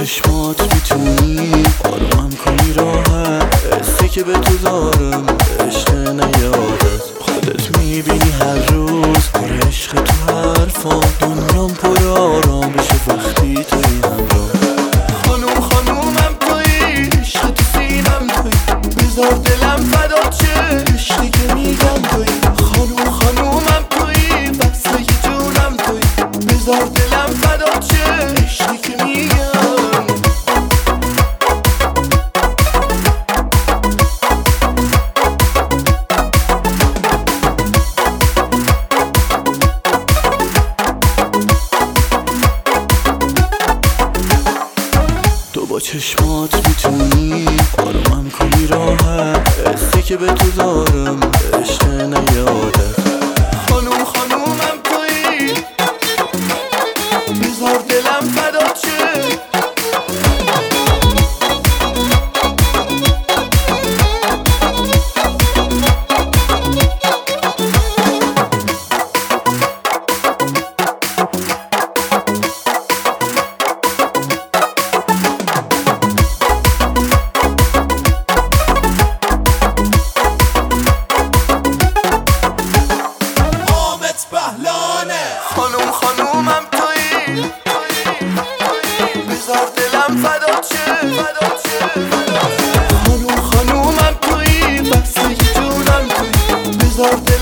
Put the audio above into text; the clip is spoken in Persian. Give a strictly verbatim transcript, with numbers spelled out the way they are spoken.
چشمات میتونی آرومم کنی راحت، حسی که به تو دارم عشق نیادت. خودت میبینی هر روز پر عشق تو حرفا، دنیام پر آرام بشه وقتی توی همراه. خانوم خانومم توی، عشق تو سینم توی، بذار دلم فدات شه عشقی که میگم توی. خانوم خانومم توی، وصله جونم توی، بذار دلم فدات شه عشقی که میگم. تو با چشمات میتونی آرومم کنی راحت، حسی که به تو دارم عشق نیادت. خانوم خانومم توی، بذار دلم فدات شه. خانوم خانومم توی، بذار دلم فدات شه. خانوم خانومم توی، وصله جونم توی، بذار